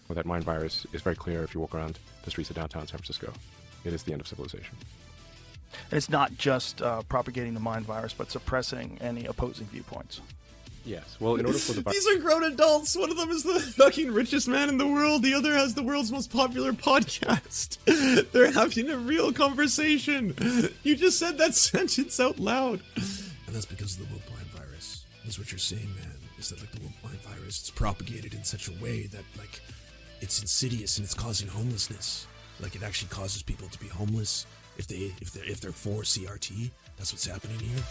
Well, that mind virus is very clear if you walk around the streets of downtown San Francisco. It is the end of civilization. And it's not just propagating the mind virus, but suppressing any opposing viewpoints. Yes. Well, in order for the These are grown adults. One of them is the fucking richest man in the world. The other has the world's most popular podcast. They're having a real conversation. You just said that sentence out loud. And that's because of the woke mind virus. That's what you're saying, man. Is that like the woke mind virus? It's propagated in such a way that like it's insidious and it's causing homelessness. Like it actually causes people to be homeless if they're for CRT. That's what's happening here.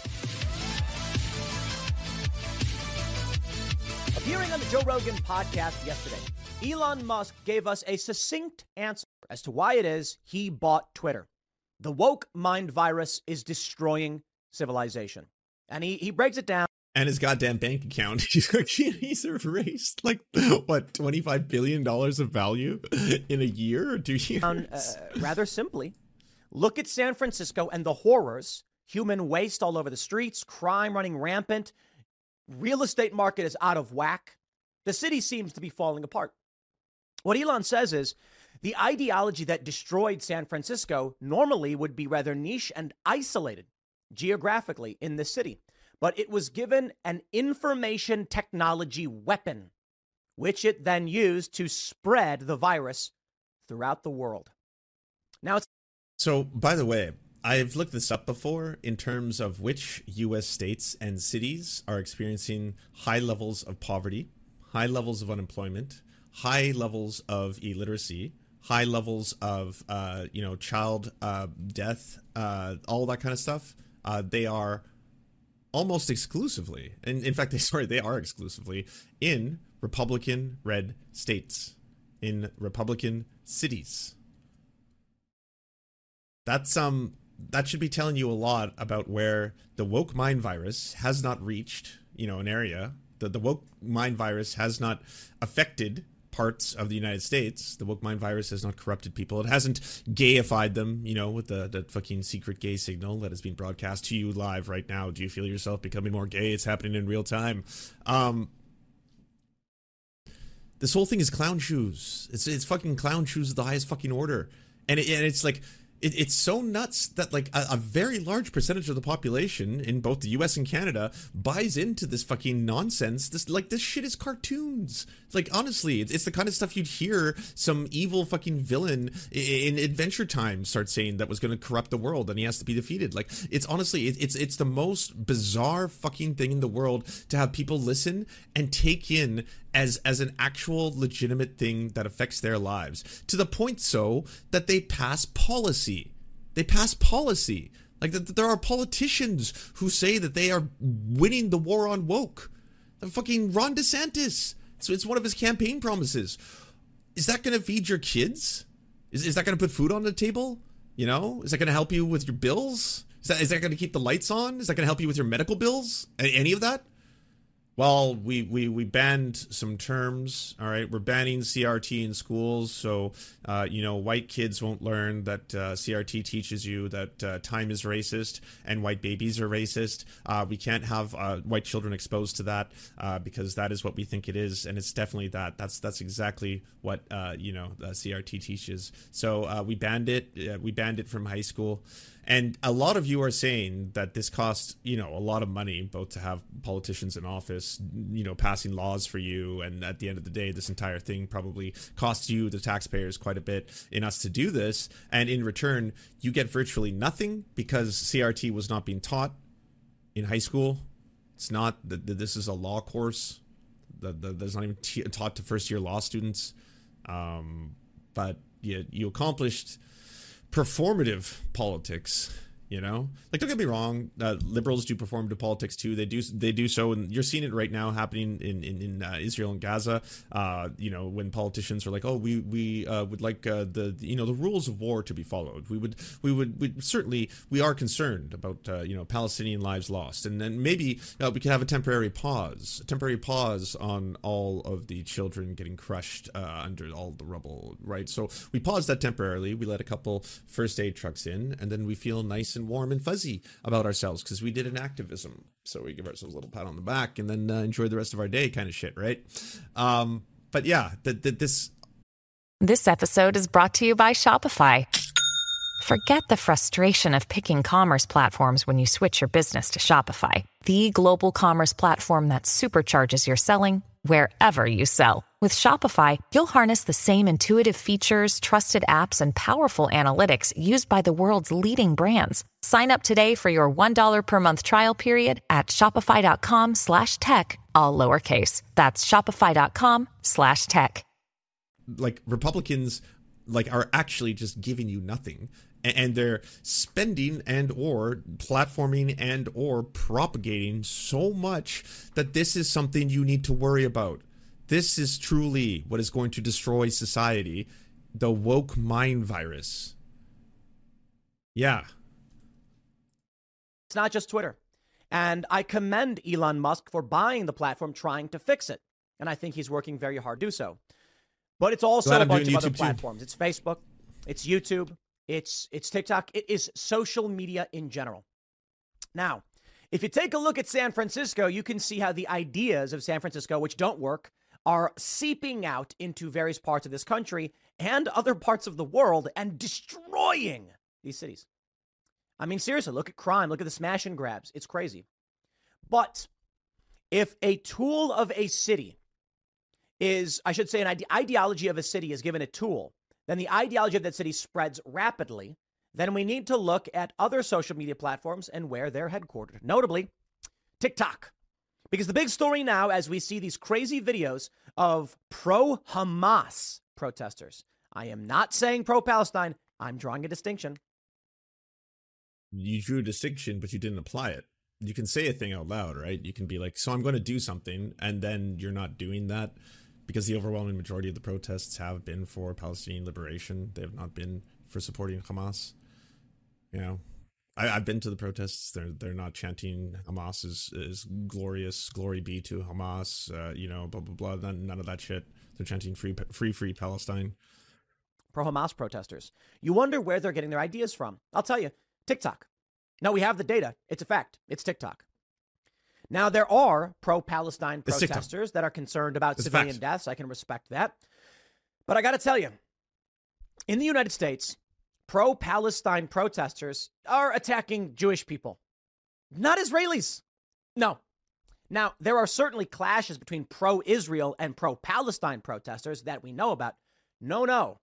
Appearing on the Joe Rogan podcast yesterday, Elon Musk gave us a succinct answer as to why it is he bought Twitter. The woke mind virus is destroying civilization. And he breaks it down. And his goddamn bank account. He's erased like, what, $25 billion of value in a year or 2 years? Rather simply, look at San Francisco and the horrors, human waste all over the streets, crime running rampant, real estate market is out of whack. The city seems to be falling apart. What Elon says is the ideology that destroyed San Francisco normally would be rather niche and isolated geographically in the city. But it was given an information technology weapon, which it then used to spread the virus throughout the world. Now, So, by the way, I've looked this up before in terms of which U.S. states and cities are experiencing high levels of poverty, high levels of unemployment, high levels of illiteracy, high levels of, child death, all that kind of stuff. They are almost exclusively, and in fact, they are exclusively in Republican red states, in Republican cities. That should be telling you a lot about where the woke mind virus has not reached, an area. The woke mind virus has not affected parts of the United States. The woke mind virus has not corrupted people. It hasn't gayified them, with the fucking secret gay signal that is being broadcast to you live right now. Do you feel yourself becoming more gay? It's happening in real time. This whole thing is clown shoes. It's fucking clown shoes of the highest fucking order. And it's like, it's so nuts that like a very large percentage of the population in both the US and Canada buys into this fucking nonsense. This shit is cartoons. Like, honestly, it's the kind of stuff you'd hear some evil fucking villain in Adventure Time start saying that was going to corrupt the world and he has to be defeated. Like, it's honestly, it's the most bizarre fucking thing in the world to have people listen and take in as an actual legitimate thing that affects their lives, to the point so that they pass policy. Like that there are politicians who say that they are winning the war on woke. The fucking Ron DeSantis. So it's one of his campaign promises. Is that going to feed your kids? Is that going to put food on the table? Is that going to help you with your bills? Is that going to keep the lights on? Is that going to help you with your medical bills? Any of that? Well, we banned some terms. All right, we're banning CRT in schools, so white kids won't learn that CRT teaches you that time is racist and white babies are racist. We can't have white children exposed to that because that is what we think it is, and it's definitely that. That's exactly what CRT teaches. So we banned it. We banned it from high school. And a lot of you are saying that this costs, a lot of money, both to have politicians in office, passing laws for you. And at the end of the day, this entire thing probably costs you, the taxpayers, quite a bit in us to do this. And in return, you get virtually nothing because CRT was not being taught in high school. It's not that this is a law course that's not even taught to first year law students. But you accomplished performative politics, like, don't get me wrong, liberals do performative politics too. They do so, and you're seeing it right now happening in Israel and Gaza. When politicians are like, oh, we would like the rules of war to be followed. We certainly, we are concerned about Palestinian lives lost, and then maybe we could have a temporary pause on all of the children getting crushed under all the rubble, right? So we paused that temporarily. We let a couple first aid trucks in, and then we feel nice and warm and fuzzy about ourselves because we did an activism. So we give ourselves a little pat on the back and then enjoy the rest of our day, kind of shit, right? But yeah, this This episode is brought to you by Shopify. Forget the frustration of picking commerce platforms when you switch your business to Shopify, the global commerce platform that supercharges your selling wherever you sell. With Shopify, you'll harness the same intuitive features, trusted apps, and powerful analytics used by the world's leading brands. Sign up today for your $1 per month trial period at shopify.com/tech, all lowercase. That's shopify.com/tech. Like Republicans are actually just giving you nothing, and they're spending and or platforming and or propagating so much that this is something you need to worry about. This is truly what is going to destroy society, the woke mind virus. Yeah. It's not just Twitter. And I commend Elon Musk for buying the platform, trying to fix it. And I think he's working very hard to do so. But it's also a bunch of other platforms. It's Facebook, it's YouTube, it's TikTok. It is social media in general. Now, if you take a look at San Francisco, you can see how the ideas of San Francisco, which don't work, are seeping out into various parts of this country and other parts of the world and destroying these cities. I mean, seriously, look at crime. Look at the smash and grabs. It's crazy. But if a tool of a city is, I should say, an ideology of a city is given a tool, then the ideology of that city spreads rapidly, then we need to look at other social media platforms and where they're headquartered, notably TikTok. Because the big story now, as we see these crazy videos of pro-Hamas protesters, I am not saying pro-Palestine, I'm drawing a distinction. You drew a distinction, but you didn't apply it. You can say a thing out loud, right? You can be like, so I'm going to do something, and then you're not doing that. Because the overwhelming majority of the protests have been for Palestinian liberation. They have not been for supporting Hamas. You know, I've been to the protests. They're not chanting Hamas is glorious, glory be to Hamas, blah, blah, blah. None of that shit. They're chanting free Palestine. Pro-Hamas protesters. You wonder where they're getting their ideas from. I'll tell you, TikTok. No, we have the data. It's a fact. It's TikTok. Now, there are pro-Palestine protesters that are concerned about civilian deaths. I can respect that. But I got to tell you, in the United States, pro-Palestine protesters are attacking Jewish people, not Israelis. No. Now, there are certainly clashes between pro-Israel and pro-Palestine protesters that we know about. No.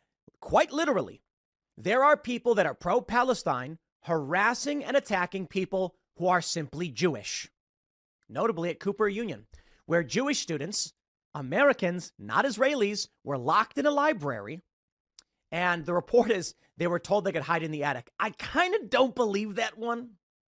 Quite literally, there are people that are pro-Palestine harassing and attacking people who are simply Jewish. Notably at Cooper Union, where Jewish students, Americans, not Israelis, were locked in a library. And the report is they were told they could hide in the attic. I kind of don't believe that one.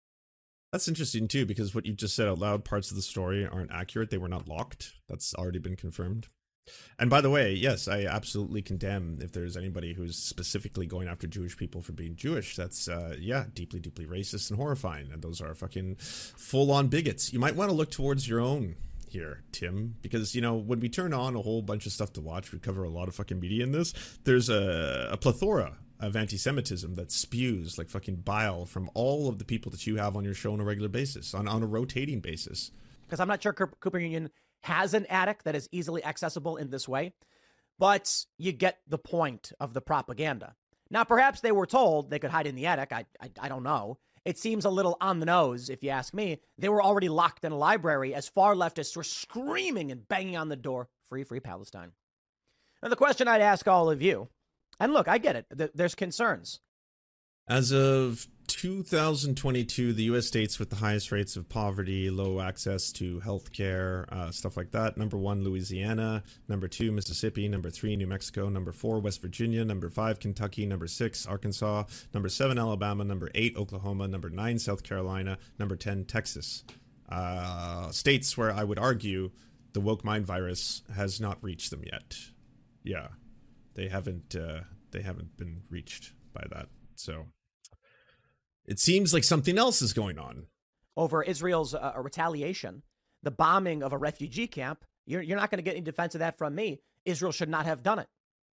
That's interesting, too, because what you just said out loud, parts of the story aren't accurate. They were not locked. That's already been confirmed. And by the way, yes, I absolutely condemn if there's anybody who's specifically going after Jewish people for being Jewish. That's, deeply, deeply racist and horrifying. And those are fucking full-on bigots. You might want to look towards your own here, Tim, because, when we turn on a whole bunch of stuff to watch, we cover a lot of fucking media in this. There's a plethora of anti-Semitism that spews like fucking bile from all of the people that you have on your show on a regular basis, on a rotating basis. Because I'm not sure Cooper Union has an attic that is easily accessible in this way, but you get the point of the propaganda. Now, perhaps they were told they could hide in the attic. I don't know. It seems a little on the nose, if you ask me. They were already locked in a library as far leftists were screaming and banging on the door, free Palestine. And the question I'd ask all of you, and look, I get it. There's concerns. As of 2022, the U.S. states with the highest rates of poverty, low access to health care, stuff like that. Number 1, Louisiana. Number 2, Mississippi. Number 3, New Mexico. Number 4, West Virginia. Number 5, Kentucky. Number 6, Arkansas. Number 7, Alabama. Number 8, Oklahoma. Number 9, South Carolina. Number 10, Texas. States where I would argue the woke mind virus has not reached them yet. Yeah, they haven't been reached by that. So it seems like something else is going on. Over Israel's retaliation, the bombing of a refugee camp, you're not going to get any defense of that from me. Israel should not have done it.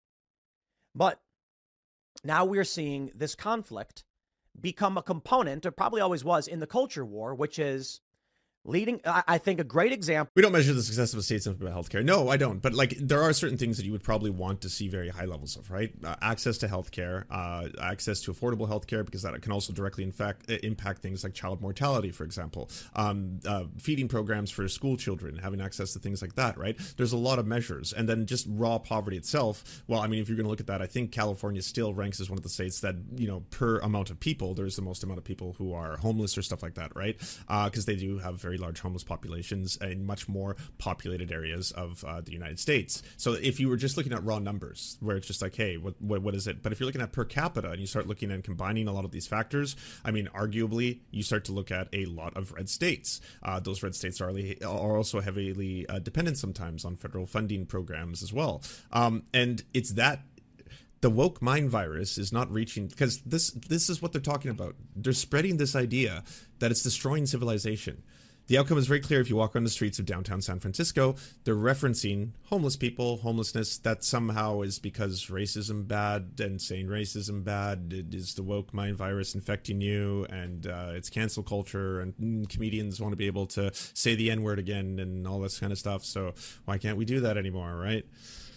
But now we're seeing this conflict become a component, or probably always was, in the culture war, which is I think a great example. We don't measure the success of a state simply by healthcare. No, I don't. But like, there are certain things that you would probably want to see very high levels of, right? Access to healthcare, access to affordable healthcare, because that can also directly impact things like child mortality, for example. Feeding programs for school children, having access to things like that, right? There's a lot of measures. And then just raw poverty itself. Well, I mean, if you're going to look at that, I think California still ranks as one of the states that, you know, per amount of people, there's the most amount of people who are homeless or stuff like that, right? Because they do have very large homeless populations in much more populated areas of the United States. So if you were just looking at raw numbers, where it's just like, hey, what is it? But if you're looking at per capita and you start looking and combining a lot of these factors, I mean, arguably, you start to look at a lot of red states. Those red states are also heavily dependent sometimes on federal funding programs as well. And it's that the woke mind virus is not reaching, because this is what they're talking about. They're spreading this idea that it's destroying civilization. The outcome is very clear if you walk on the streets of downtown San Francisco. They're referencing homeless people, homelessness, that somehow is because racism bad, and saying racism bad, it is the woke mind virus infecting you, and it's cancel culture, and comedians want to be able to say the N-word again and all this kind of stuff. So why can't we do that anymore, right?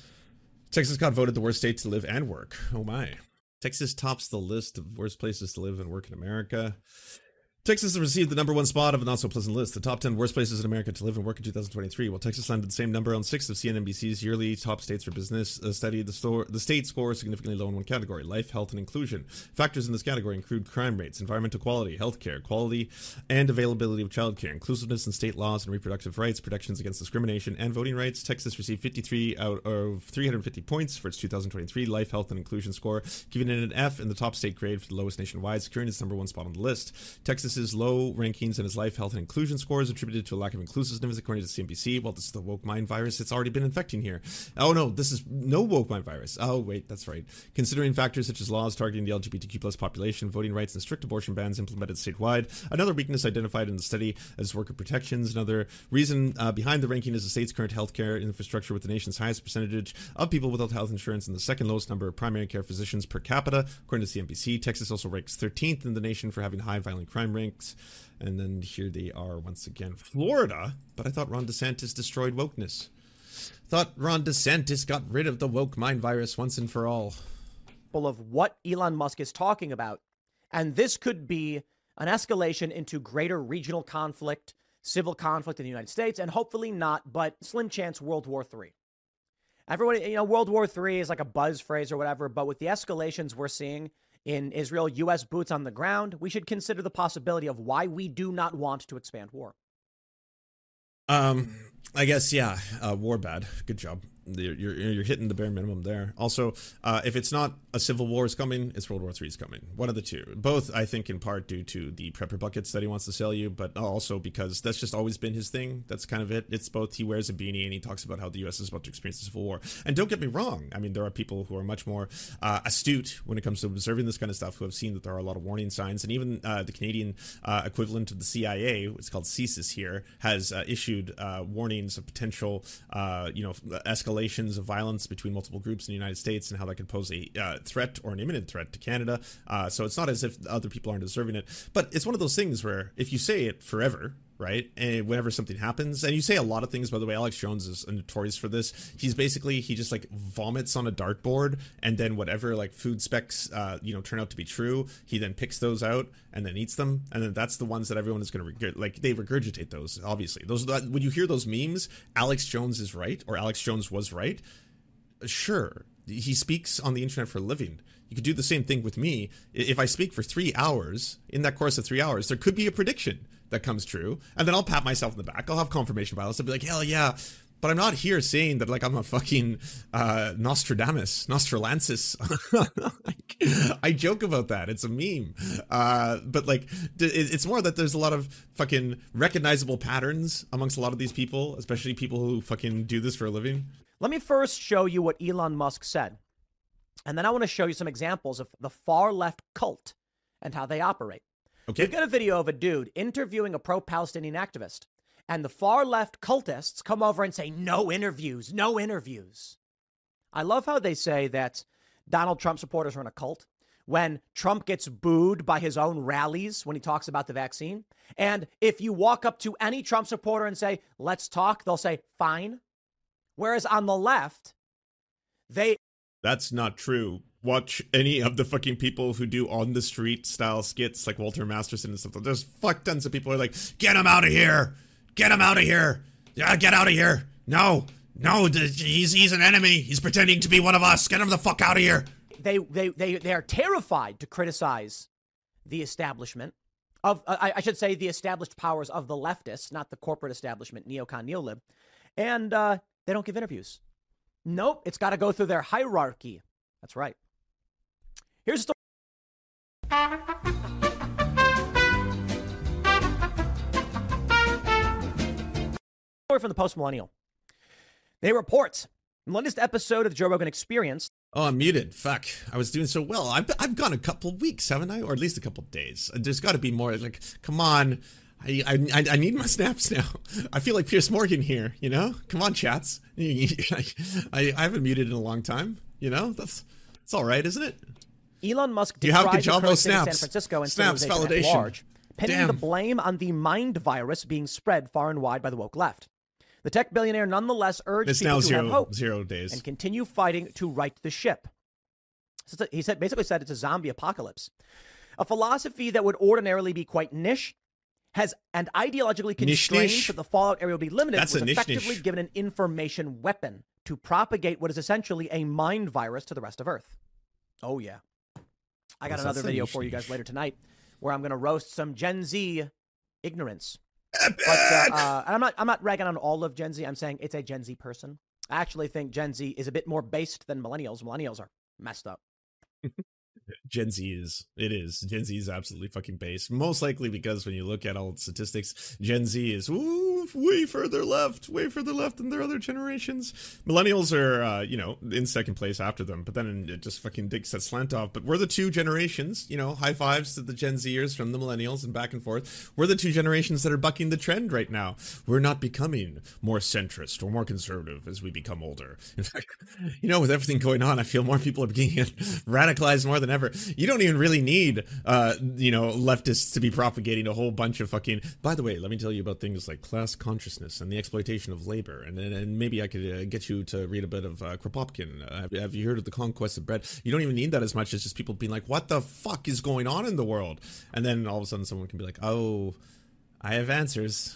Texas got voted the worst state to live and work. Oh my. Texas tops the list of worst places to live and work in America. Texas has received the number one spot of a not-so-pleasant list, the top 10 worst places in America to live and work in 2023. While Texas landed the same number on 6 of CNBC's yearly top states for business study, the state scores significantly low in one category: life, health, and inclusion. Factors in this category include crime rates, environmental quality, healthcare, quality and availability of childcare, inclusiveness in state laws and reproductive rights, protections against discrimination, and voting rights. Texas received 53 out of 350 points for its 2023 life, health, and inclusion score, giving it an F in the top state grade for the lowest nationwide, securing its number one spot on the list. Texas's low rankings in its life, health, and inclusion scores attributed to a lack of inclusiveness, according to CNBC. Well, this is the woke mind virus. It's already been infecting here. Oh no, this is no woke mind virus. Oh wait, that's right. Considering factors such as laws targeting the LGBTQ plus population, voting rights, and strict abortion bans implemented statewide. Another weakness identified in the study as worker protections. Another reason behind the ranking is the state's current healthcare infrastructure, with the nation's highest percentage of people without health insurance and the second lowest number of primary care physicians per capita, according to CNBC. Texas also ranks 13th in the nation for having high violent crime ranks. And then here they are once again. Florida? But I thought Ron DeSantis destroyed wokeness. Thought Ron DeSantis got rid of the woke mind virus once and for all. Of what Elon Musk is talking about. And this could be an escalation into greater regional conflict, civil conflict in the United States, and hopefully not, but slim chance World War III. Everybody, World War III is like a buzz phrase or whatever, but with the escalations we're seeing in Israel, U.S. boots on the ground, we should consider the possibility of why we do not want to expand war. I guess, yeah, war bad. Good job. You're hitting the bare minimum there. Also, if it's not a civil war is coming, it's World War III is coming. One of the two. Both, I think, in part due to the prepper buckets that he wants to sell you, but also because that's just always been his thing. That's kind of it. It's both. He wears a beanie and he talks about how the U.S. is about to experience a civil war. And don't get me wrong. I mean, there are people who are much more astute when it comes to observing this kind of stuff, who have seen that there are a lot of warning signs. And even the Canadian equivalent of the CIA, it's called CSIS here, has issued warnings of potential, escalations of violence between multiple groups in the United States, and how that could pose a threat or an imminent threat to Canada. So it's not as if other people aren't observing it, but it's one of those things where if you say it forever, right, and whenever something happens, and you say a lot of things, by the way, Alex Jones is notorious for this. He just like vomits on a dartboard, and then whatever like food specs turn out to be true, he then picks those out and then eats them, and then that's the ones that everyone is going to they regurgitate those. Obviously, those when you hear those memes, Alex Jones is right, or Alex Jones was right. Sure, he speaks on the internet for a living. You could do the same thing with me. If I speak for 3 hours, in that course of 3 hours, there could be a prediction that comes true, and then I'll pat myself in the back. I'll have confirmation bias. I'll be like, hell yeah. But I'm not here saying that like I'm a fucking Nostradamus. I joke about that. It's a meme. But like, it's more that there's a lot of fucking recognizable patterns amongst a lot of these people, especially people who fucking do this for a living. Let me first show you what Elon Musk said. And then I want to show you some examples of the far left cult and how they operate. Okay. We've got a video of a dude interviewing a pro-Palestinian activist. And the far left cultists come over and say, no interviews, no interviews. I love how they say that Donald Trump supporters are in a cult. when Trump gets booed by his own rallies when he talks about the vaccine. And if you walk up to any Trump supporter and say, let's talk, they'll say, fine. Whereas on the left, That's not true. Watch any of the fucking people who do on the street style skits like Walter Masterson and stuff. There's fuck tons of people who are like, get him out of here. Get him out of here. Yeah, get out of here. No, he's an enemy. He's pretending to be one of us. Get him the fuck out of here. They are terrified to criticize the establishment of, I should say, the established powers of the leftists, not the corporate establishment, neocon, neolib. And they don't give interviews. Nope, it's got to go through their hierarchy. That's right. Here's a story. Story from the Post Millennial. They report in the latest episode of the Joe Rogan Experience. Oh, I'm muted. Fuck. I was doing so well. I've gone a couple weeks, haven't I? Or at least a couple days. There's got to be more. Like, come on. I need my snaps now. I feel like Piers Morgan here, you know? Come on, chats. I haven't muted in a long time, you know? It's all right, isn't it? Elon Musk you have decried the current city of snaps. San Francisco and Snaps civilization validation. at large, pinning the Damn. blame on the mind virus being spread far and wide by the woke left. The tech billionaire nonetheless urged It's people now to have hope 0 days. and continue fighting to right the ship. He basically said it's a zombie apocalypse. A philosophy that would ordinarily be quite niche and ideologically constrained Niche. so the fallout area will be limited That's was a niche. effectively given an information weapon to propagate what is essentially a mind virus to the rest of Earth. Oh, yeah. I got Yes, another that's a video niche for you niche. guys later tonight where I'm going to roast some Gen Z ignorance. But I'm not ragging on all of Gen Z. I'm saying it's a Gen Z person. I actually think Gen Z is a bit more based than millennials. Millennials are messed up. Gen Z is. It is. Gen Z is absolutely fucking base. Most likely because when you look at all the statistics, Gen Z is way further left than their other generations. Millennials are, in second place after them, but then it just fucking takes that slant off. But we're the two generations, high fives to the Gen Zers from the millennials and back and forth. We're the two generations that are bucking the trend right now. We're not becoming more centrist or more conservative as we become older. In fact, with everything going on, I feel more people are being radicalized more than ever. You don't even really need, leftists to be propagating a whole bunch of fucking. By the way, let me tell you about things like class consciousness and the exploitation of labor, and maybe I could get you to read a bit of Kropotkin. Have you heard of the conquest of bread? You don't even need that as much as just people being like, "What the fuck is going on in the world?" And then all of a sudden, someone can be like, "Oh, I have answers."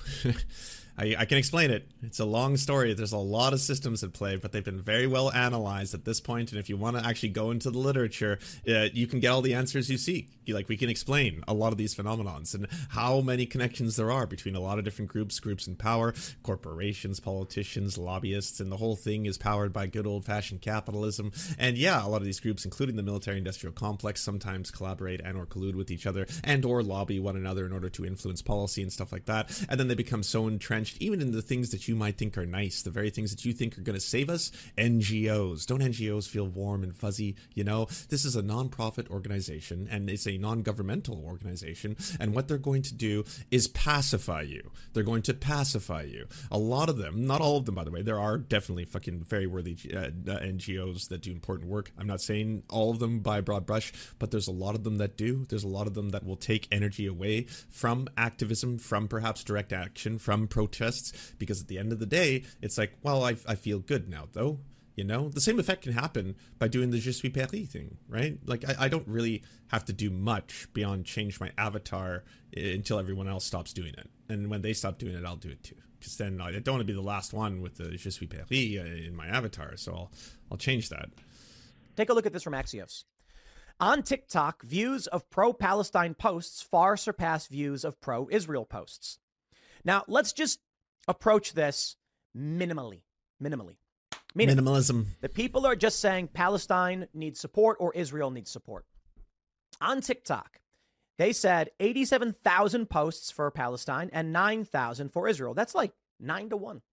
I can explain it. It's a long story. There's a lot of systems at play, but they've been very well analyzed at this point. And if you want to actually go into the literature, you can get all the answers you seek. We can explain a lot of these phenomenons and how many connections there are between a lot of different groups in power, corporations, politicians, lobbyists, and the whole thing is powered by good old-fashioned capitalism. And yeah, a lot of these groups, including the military-industrial complex, sometimes collaborate and or collude with each other and or lobby one another in order to influence policy and stuff like that. And then they become so entrenched even in the things that you might think are nice, the very things that you think are going to save us. NGOs. Don't NGOs feel warm and fuzzy? This is a non-profit organization and it's a non-governmental organization. And what they're going to do is pacify you. They're going to pacify you. A lot of them, not all of them, by the way, there are definitely fucking very worthy NGOs that do important work. I'm not saying all of them by broad brush, but there's a lot of them that do. There's a lot of them that will take energy away from activism, from perhaps direct action, from protests. Because at the end of the day, it's like, well, I feel good now, though. The same effect can happen by doing the Je suis Paris thing, right? Like, I don't really have to do much beyond change my avatar until everyone else stops doing it. And when they stop doing it, I'll do it too. Because then I don't want to be the last one with the Je suis Paris in my avatar. So I'll change that. Take a look at this from Axios. On TikTok, views of pro-Palestine posts far surpass views of pro-Israel posts. Now, let's just approach this minimally. Meaning, Minimalism. the people are just saying Palestine needs support or Israel needs support. On TikTok, they said 87,000 posts for Palestine and 9,000 for Israel. That's like 9-1.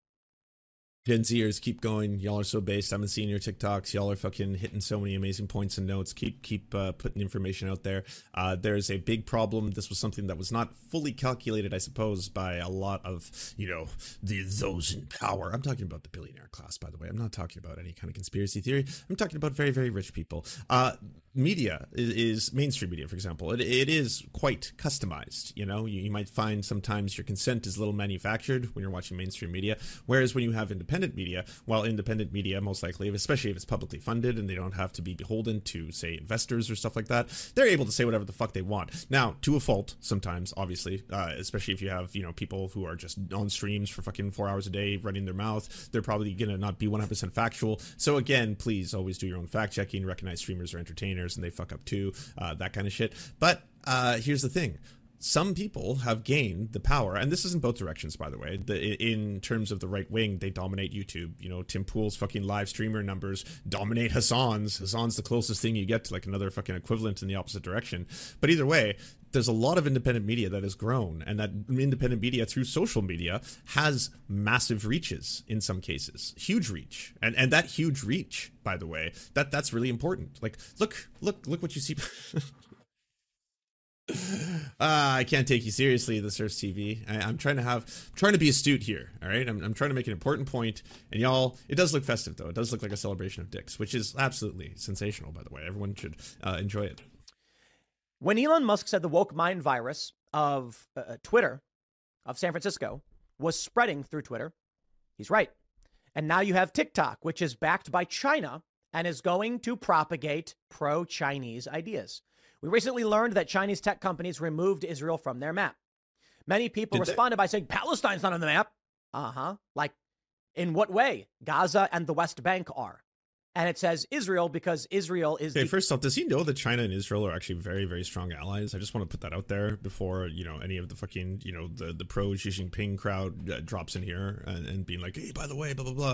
Gen Zers, keep going. Y'all are so based. I've been seeing your TikToks. Y'all are fucking hitting so many amazing points and notes. Keep putting information out there. There's a big problem. This was something that was not fully calculated, I suppose, by a lot of, those in power. I'm talking about the billionaire class, by the way. I'm not talking about any kind of conspiracy theory. I'm talking about very, very rich people. media is mainstream media, for example. It is quite customized. You know, you might find sometimes your consent is a little manufactured when you're watching mainstream media. Whereas when you have independent media, well, independent media, most likely, especially if it's publicly funded and they don't have to be beholden to, say, investors or stuff like that, they're able to say whatever the fuck they want. Now, to a fault sometimes, obviously, especially if you have, you know, people who are just on streams for fucking 4 hours a day running their mouth, they're probably going to not be 100% factual. So again, please always do your own fact checking, recognize streamers are entertainers and they fuck up too, that kind of shit. But here's the thing. Some people have gained the power, and this is in both directions, by the way. In terms of the right wing, they dominate YouTube. You know, Tim Pool's fucking live streamer numbers dominate Hassan's. Hassan's the closest thing you get to like another fucking equivalent in the opposite direction. But either way, there's a lot of independent media that has grown, and that independent media through social media has massive reaches in some cases, huge reach, and that huge reach, by the way, that's really important. Like, look what you see. I can't take you seriously, the Surfs TV. I'm trying to be astute here. All right, I'm trying to make an important point, and y'all, it does look festive though. It does look like a celebration of dicks, which is absolutely sensational. By the way, everyone should enjoy it. When Elon Musk said the woke mind virus of Twitter, of San Francisco, was spreading through Twitter, he's right. And now you have TikTok, which is backed by China and is going to propagate pro-Chinese ideas. We recently learned that Chinese tech companies removed Israel from their map. Many people responded by saying, Palestine's not on the map. Like, in what way? Gaza and the West Bank are. And it says Israel because Israel is... Okay, first off, does he know that China and Israel are actually very, very strong allies? I just want to put that out there before, you know, any of the fucking, you know, the pro Xi Jinping crowd drops in here and being like, hey, by the way, blah, blah,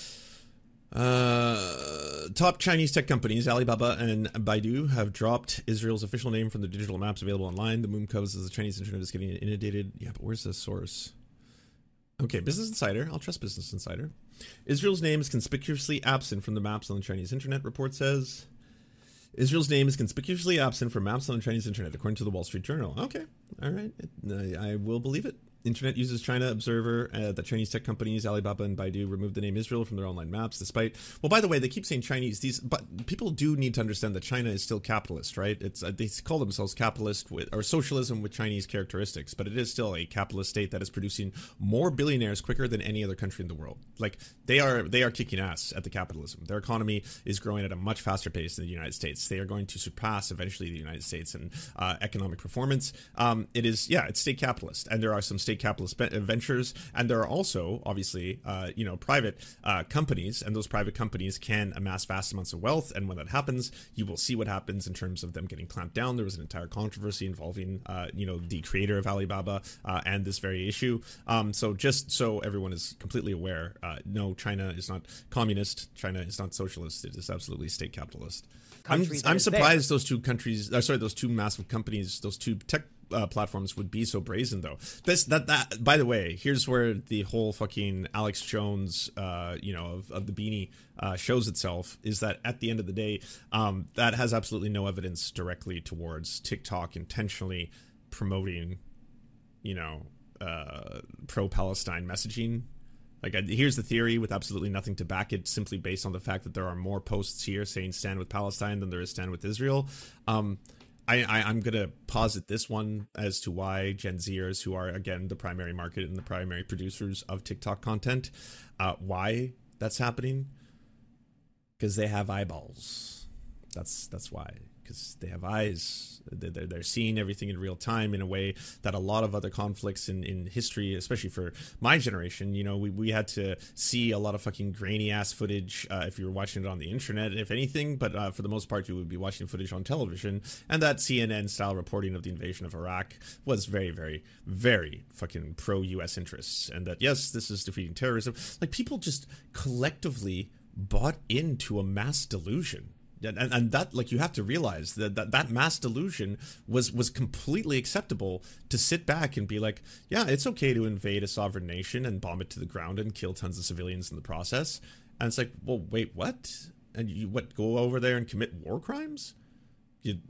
blah. Top Chinese tech companies, Alibaba and Baidu, have dropped Israel's official name from the digital maps available online. The move comes as the Chinese internet is getting inundated. Yeah, but where's the source? Okay, Business Insider. I'll trust Business Insider. Israel's name is conspicuously absent from the maps on the Chinese internet, report says. Israel's name is conspicuously absent from maps on the Chinese internet, according to the Wall Street Journal. Okay, all right. I will believe it. Internet Uses China Observer that Chinese tech companies Alibaba and Baidu removed the name Israel from their online maps despite... Well, by the way, they keep saying Chinese. But people do need to understand that China is still capitalist, right? It's they call themselves capitalist or socialism with Chinese characteristics, but it is still a capitalist state that is producing more billionaires quicker than any other country in the world. Like, they are kicking ass at the capitalism. Their economy is growing at a much faster pace than the United States. They are going to surpass eventually the United States in economic performance. It's state capitalist, and there are some state capitalist ventures, and there are also obviously private companies, and those private companies can amass vast amounts of wealth, and when that happens, you will see what happens in terms of them getting clamped down. There was an entire controversy involving the creator of Alibaba and this very issue. So just so everyone is completely aware, no, China is not communist, China is not socialist, it is absolutely state capitalist. I'm surprised those two massive companies, those two tech platforms would be so brazen, though. That by the way, here's where the whole fucking Alex Jones of the beanie shows itself, is that at the end of the day, that has absolutely no evidence directly towards TikTok intentionally promoting pro-Palestine messaging. Like, here's the theory with absolutely nothing to back it, simply based on the fact that there are more posts here saying stand with Palestine than there is stand with Israel. I'm going to posit this one as to why Gen Zers, who are, again, the primary market and the primary producers of TikTok content, why that's happening. Because they have eyeballs. That's why. Because they have eyes. They're seeing everything in real time in a way that a lot of other conflicts in history, especially for my generation, we had to see a lot of fucking grainy ass footage if you were watching it on the internet, if anything. But for the most part, you would be watching footage on television. And that CNN style reporting of the invasion of Iraq was very, very, very fucking pro-US interests. And that, yes, this is defeating terrorism. Like, people just collectively bought into a mass delusion. And that, like, you have to realize that mass delusion was completely acceptable to sit back and be like, yeah, it's okay to invade a sovereign nation and bomb it to the ground and kill tons of civilians in the process. And it's like, well, wait, what? And you go over there and commit war crimes?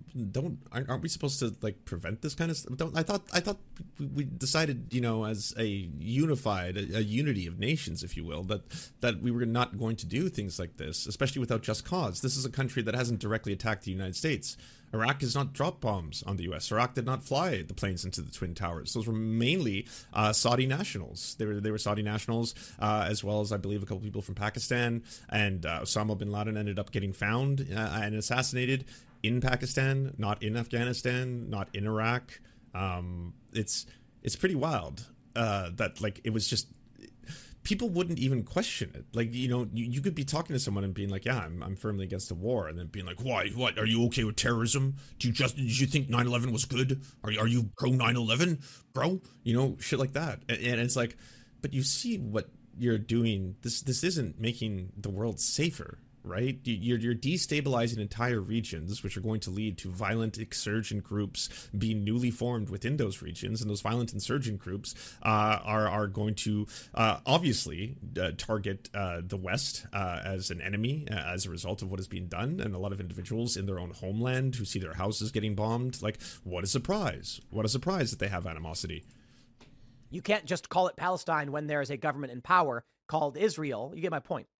aren't we supposed to like prevent this kind of stuff? I thought we decided, as a unified, a unity of nations, if you will, that we were not going to do things like this, especially without just cause. This is a country that hasn't directly attacked the United States. Iraq has not dropped bombs on the U.S. Iraq did not fly the planes into the Twin Towers. Those were mainly Saudi nationals. They were Saudi nationals, as well as, I believe, a couple people from Pakistan. And Osama bin Laden ended up getting found and assassinated in Pakistan, not in Afghanistan, not in Iraq. It's pretty wild that, like, it was just... People wouldn't even question it. Like, you could be talking to someone and being like, yeah, I'm firmly against the war. And then being like, why? What? Are you okay with terrorism? Did you think 9/11 was good? Are you pro 9/11, bro? Shit like that. And it's like, but you see what you're doing. This isn't making the world safer, right? You're destabilizing entire regions, which are going to lead to violent insurgent groups being newly formed within those regions, and those violent insurgent groups are going to obviously target the West as an enemy as a result of what is being done, and a lot of individuals in their own homeland who see their houses getting bombed. Like, what a surprise! What a surprise that they have animosity. You can't just call it Palestine when there is a government in power called Israel. You get my point.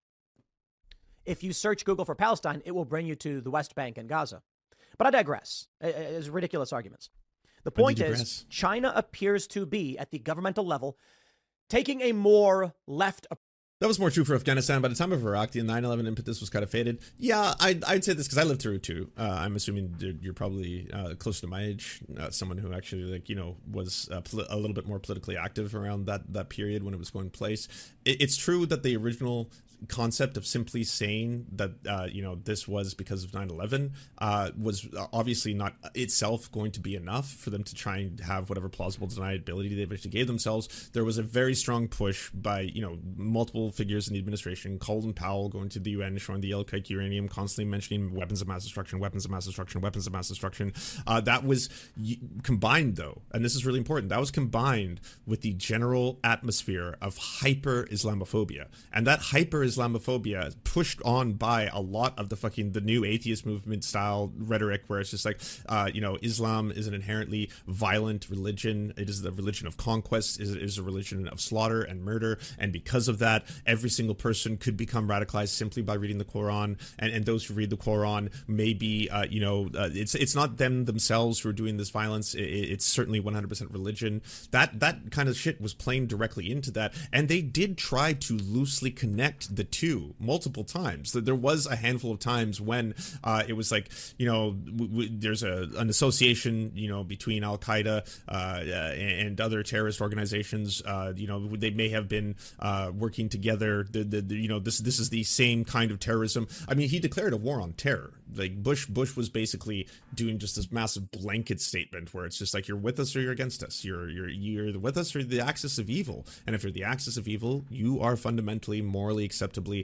If you search Google for Palestine, it will bring you to the West Bank and Gaza. But I digress. It's ridiculous arguments. The point is, China appears to be, at the governmental level, taking a more left approach. That was more true for Afghanistan. By the time of Iraq, the 9/11 impetus was kind of faded. Yeah, I'd say this because I lived through it too. I'm assuming you're probably close to my age, someone who actually was a little bit more politically active around that period when it was going place. It's true that the original concept of simply saying that this was because of 9/11 was obviously not itself going to be enough for them to try and have whatever plausible deniability they eventually gave themselves. There was a very strong push by multiple figures in the administration, Colin Powell going to the UN, showing the yellow cake uranium, constantly mentioning weapons of mass destruction, weapons of mass destruction, weapons of mass destruction. That was combined, though, and this is really important, that was combined with the general atmosphere of hyper-Islamophobia. And that hyper-Islamophobia pushed on by a lot of the new atheist movement style rhetoric, where it's just like, Islam is an inherently violent religion. It is the religion of conquest. It is a religion of slaughter and murder. And because of that, every single person could become radicalized simply by reading the Quran. And those who read the Quran may be, it's not them themselves who are doing this violence. It's certainly 100% religion. That kind of shit was playing directly into that. And they did try to loosely connect the two multiple times. There was a handful of times when it was like, there's an association, between Al Qaeda and other terrorist organizations. They may have been working together. This is the same kind of terrorism. I mean, he declared a war on terror. Like Bush was basically doing just this massive blanket statement where it's just like, you're with us or you're against us. You're with us or the axis of evil. And if you're the axis of evil, you are fundamentally, morally, acceptably,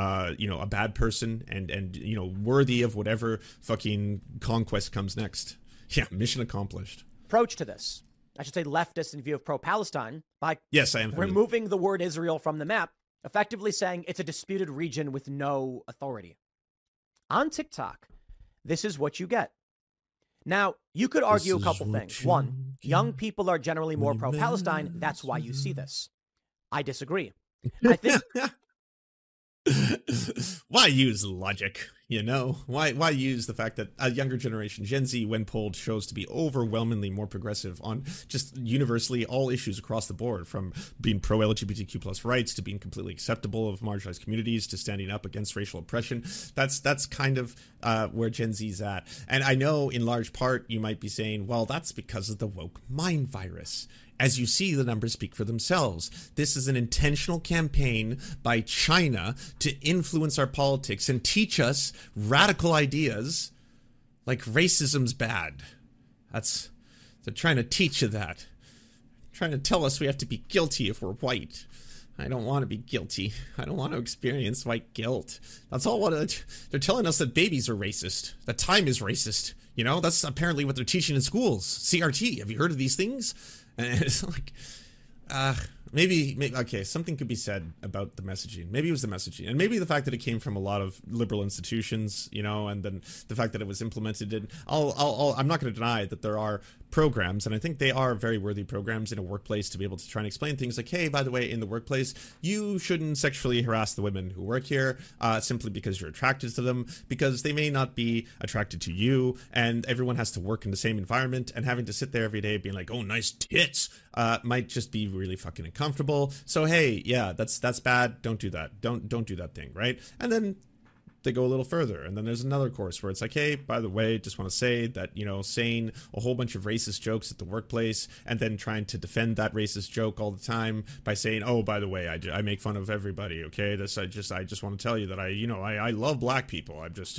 a bad person and worthy of whatever fucking conquest comes next. Yeah, mission accomplished. Approach to this, I should say leftist in view of pro-Palestine, by yes, I am removing the word Israel from the map, effectively saying it's a disputed region with no authority. On TikTok, this is what you get. Now, you could argue a couple things. One, young people are generally more pro-Palestine. That's why you see this. I disagree. I think... Why use logic? Why use the fact that a younger generation, Gen Z, when polled, shows to be overwhelmingly more progressive on just universally all issues across the board, from being pro-LGBTQ plus rights to being completely acceptable of marginalized communities to standing up against racial oppression. That's kind of where Gen Z's at. And I know in large part you might be saying, well, that's because of the woke mind virus. As you see, the numbers speak for themselves. This is an intentional campaign by China to influence our politics and teach us radical ideas like racism's bad. They're trying to teach you that. Trying to tell us we have to be guilty if we're white. I don't want to be guilty. I don't want to experience white guilt. That's all they're telling us, that babies are racist, that time is racist. That's apparently what they're teaching in schools. CRT, have you heard of these things? And it's like, maybe okay, something could be said about the messaging. Maybe it was the messaging, and maybe the fact that it came from a lot of liberal institutions, you know, and then the fact that it was implemented. And I'm not going to deny that there are programs, and I think they are very worthy programs in a workplace to be able to try and explain things like, hey, by the way, in the workplace, you shouldn't sexually harass the women who work here simply because you're attracted to them, because they may not be attracted to you, and everyone has to work in the same environment, and having to sit there every day being like, oh, nice tits, might just be really fucking uncomfortable. So hey, yeah, that's bad. Don't do that. Don't do that thing, right? And then they go a little further, and then there's another course where it's like, hey, by the way, just want to say that, you know, saying a whole bunch of racist jokes at the workplace and then trying to defend that racist joke all the time by saying, oh, by the way, I make fun of everybody, okay, this I just want to tell you that I love black people. I'm just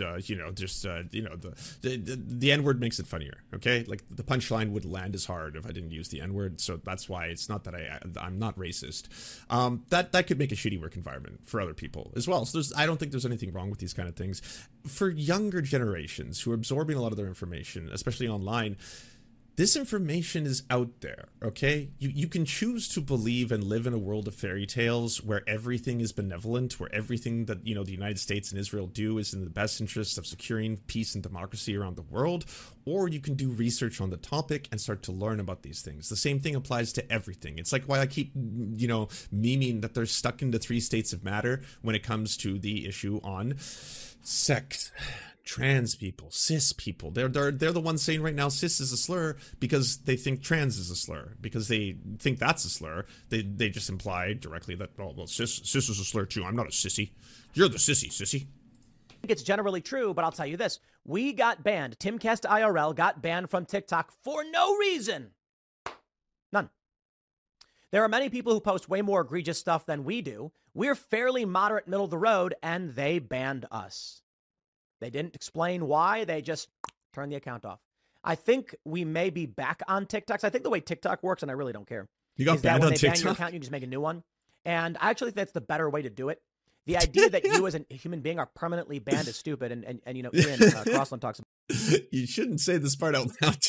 the N-word makes it funnier, okay? Like, the punchline would land as hard if I didn't use the N-word, so that's why it's not that I'm not racist. That could make a shitty work environment for other people as well. So I don't think there's anything wrong with these kind of things. For younger generations who are absorbing a lot of their information, especially online, this information is out there, okay? You can choose to believe and live in a world of fairy tales where everything is benevolent, where everything that, you know, the United States and Israel do is in the best interest of securing peace and democracy around the world, or you can do research on the topic and start to learn about these things. The same thing applies to everything. It's like why I keep, you know, memeing that they're stuck in the 3 states of matter when it comes to the issue on sex. Trans people, cis people, they're the ones saying right now cis is a slur because they think trans is a slur, because they think that's a slur. They just imply directly that, oh, well, cis is a slur too. I'm not a sissy. You're the sissy. I think it's generally true, but I'll tell you this. We got banned. Timcast IRL got banned from TikTok for no reason. None. There are many people who post way more egregious stuff than we do. We're fairly moderate, middle of the road, and they banned us. They didn't explain why. They just turned the account off. I think we may be back on TikTok. I think the way TikTok works, and I really don't care, you got banned on TikTok? When they ban your account, you just make a new one. And I actually think that's the better way to do it. The idea that you as a human being are permanently banned is stupid. And you know, Ian Crossland talks about. You shouldn't say this part out loud.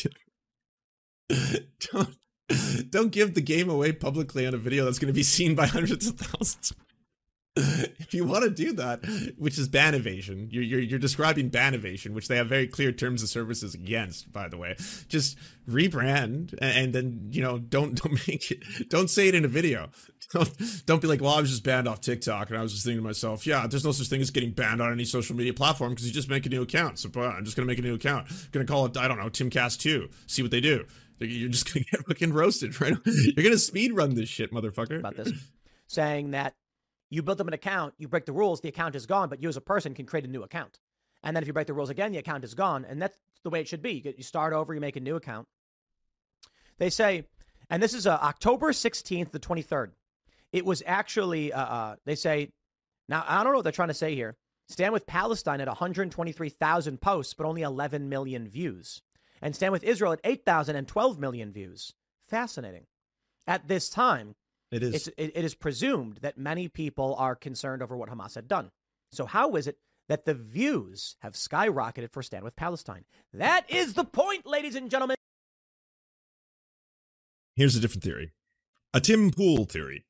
Don't give the game away publicly on a video that's going to be seen by hundreds of thousands. If you want to do that, which is ban evasion, you're describing ban evasion, which they have very clear terms of services against, by the way. Just rebrand and then, you know, don't make it, don't say it in a video. Don't be like, well, I was just banned off TikTok, and I was just thinking to myself, yeah, there's no such thing as getting banned on any social media platform because you just make a new account. So I'm just gonna make a new account. Gonna call it, I don't know, Timcast 2. See what they do. You're just gonna get fucking roasted, right? You're gonna speed run this shit, motherfucker. About this, saying that you build them an account, you break the rules, the account is gone, but you as a person can create a new account. And then if you break the rules again, the account is gone. And that's the way it should be. You start over, you make a new account. They say, and this is October 16th, the 23rd. It was actually, they say, now I don't know what they're trying to say here. Stand with Palestine at 123,000 posts, but only 11 million views. And Stand with Israel at 8,000 and 12 million views. Fascinating. At this time, it is presumed that many people are concerned over what Hamas had done. So how is it that the views have skyrocketed for Stand with Palestine? That is the point, ladies and gentlemen. Here's a different theory. A Tim Pool theory.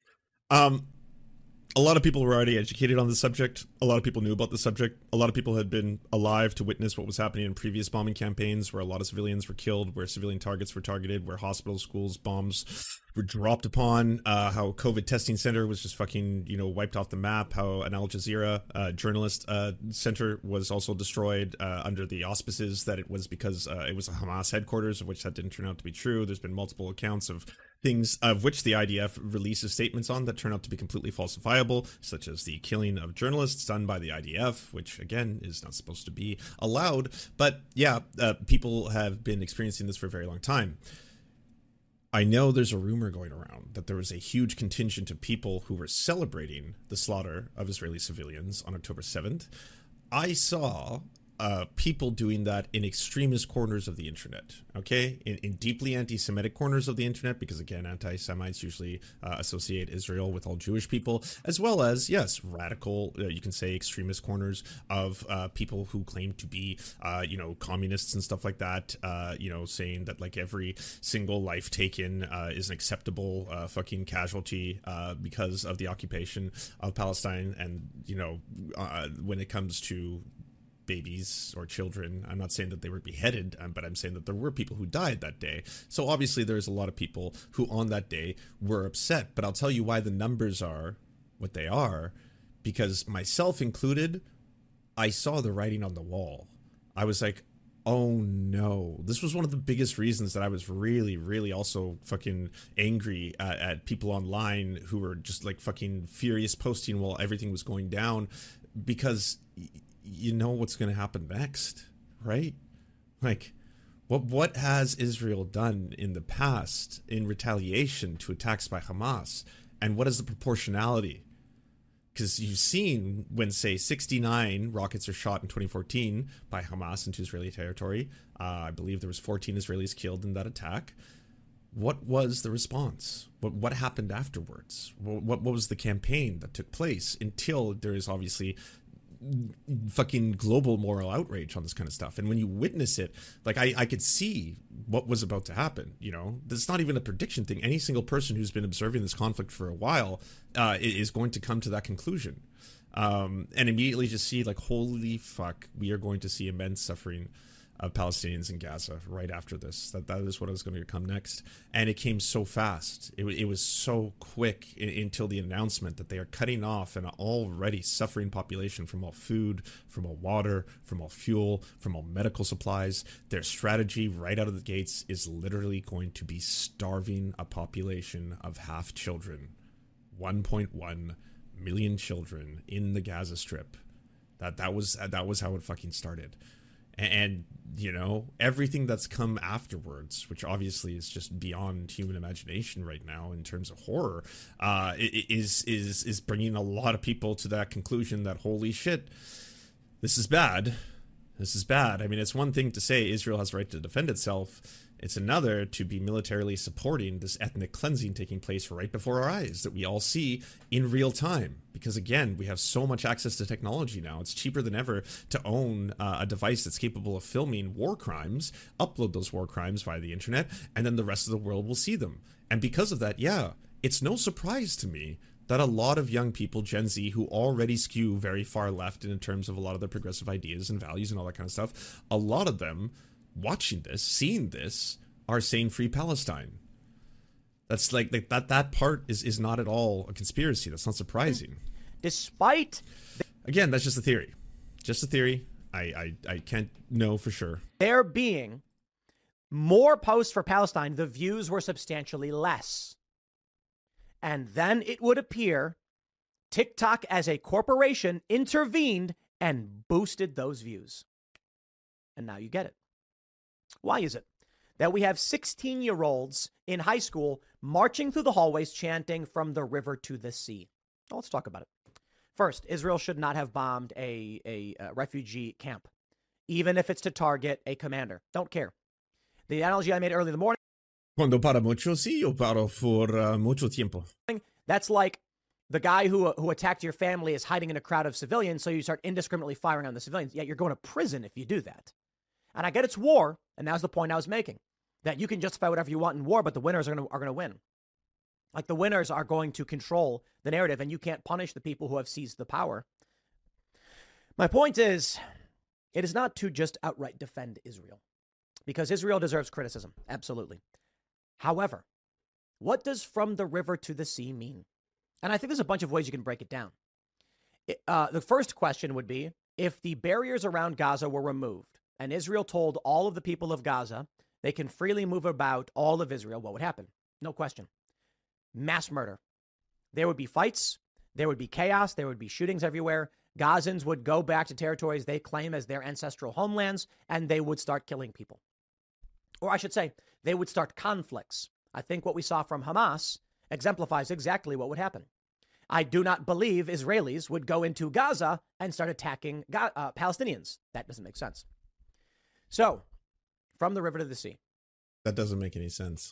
A lot of people were already educated on the subject. A lot of people knew about the subject. A lot of people had been alive to witness what was happening in previous bombing campaigns where a lot of civilians were killed, where civilian targets were targeted, where hospitals, schools, bombs were dropped upon, how a COVID testing center was just fucking, wiped off the map, how an Al Jazeera journalist center was also destroyed under the auspices that it was because it was a Hamas headquarters, of which that didn't turn out to be true. There's been multiple accounts of things of which the IDF releases statements on that turn out to be completely falsifiable, such as the killing of journalists done by the IDF, which again is not supposed to be allowed. But yeah, people have been experiencing this for a very long time. I know there's a rumor going around that there was a huge contingent of people who were celebrating the slaughter of Israeli civilians on October 7th. I saw people doing that in extremist corners of the internet, okay? In deeply anti-Semitic corners of the internet, because again, anti-Semites usually associate Israel with all Jewish people, as well as, yes, radical, you can say extremist corners of people who claim to be, communists and stuff like that, saying that like every single life taken is an acceptable fucking casualty because of the occupation of Palestine. And, when it comes to babies or children, I'm not saying that they were beheaded, but I'm saying that there were people who died that day. So obviously there's a lot of people who on that day were upset, but I'll tell you why the numbers are what they are, because myself included, I saw the writing on the wall. I was like, oh no. This was one of the biggest reasons that I was really, really also fucking angry at people online who were just like fucking furious posting while everything was going down, because you know what's going to happen next, right? Like, what has Israel done in the past in retaliation to attacks by Hamas? And what is the proportionality? Because you've seen when, say, 69 rockets are shot in 2014 by Hamas into Israeli territory. I believe there was 14 Israelis killed in that attack. What was the response? What happened afterwards? What was the campaign that took place until there is obviously fucking global moral outrage on this kind of stuff? And when you witness it, like I could see what was about to happen. It's not even a prediction thing. Any single person who's been observing this conflict for a while is going to come to that conclusion, and immediately just see like, holy fuck, we are going to see immense suffering of Palestinians in Gaza right after this. That is what is going to come next. And it came so fast. It was so quick until the announcement that they are cutting off an already suffering population from all food, from all water, from all fuel, from all medical supplies. Their strategy right out of the gates is literally going to be starving a population of half children. 1.1 million children in the Gaza Strip. That was how it fucking started. And, everything that's come afterwards, which obviously is just beyond human imagination right now in terms of horror, is bringing a lot of people to that conclusion that, holy shit, this is bad. This is bad. I mean, it's one thing to say Israel has the right to defend itself. It's another to be militarily supporting this ethnic cleansing taking place right before our eyes that we all see in real time. Because again, we have so much access to technology now. It's cheaper than ever to own a device that's capable of filming war crimes, upload those war crimes via the internet, and then the rest of the world will see them. And because of that, yeah, it's no surprise to me that a lot of young people, Gen Z, who already skew very far left in terms of a lot of their progressive ideas and values and all that kind of stuff, a lot of them watching this, seeing this, are saying free Palestine. That's like that part is not at all a conspiracy. That's not surprising. Despite again, that's just a theory. Just a theory. I can't know for sure. There being more posts for Palestine, the views were substantially less. And then it would appear TikTok as a corporation intervened and boosted those views. And now you get it. Why is it that we have 16-year-olds in high school marching through the hallways chanting from the river to the sea? Well, let's talk about it. First, Israel should not have bombed a refugee camp, even if it's to target a commander. Don't care. The analogy I made early in the morning. Cuando para mucho, sí, yo paro por mucho tiempo. That's like the guy who attacked your family is hiding in a crowd of civilians, so you start indiscriminately firing on the civilians. Yet you're going to prison if you do that. And I get it's war, and that's the point I was making, that you can justify whatever you want in war, but the winners are going to win. Like the winners are going to control the narrative, and you can't punish the people who have seized the power. My point is, it is not to just outright defend Israel, because Israel deserves criticism, absolutely. However, what does from the river to the sea mean? And I think there's a bunch of ways you can break it down. The first question would be, if the barriers around Gaza were removed and Israel told all of the people of Gaza they can freely move about all of Israel, what would happen? No question. Mass murder. There would be fights. There would be chaos. There would be shootings everywhere. Gazans would go back to territories they claim as their ancestral homelands, and they would start killing people. Or I should say, they would start conflicts. I think what we saw from Hamas exemplifies exactly what would happen. I do not believe Israelis would go into Gaza and start attacking Palestinians. That doesn't make sense. So, from the river to the sea. That doesn't make any sense.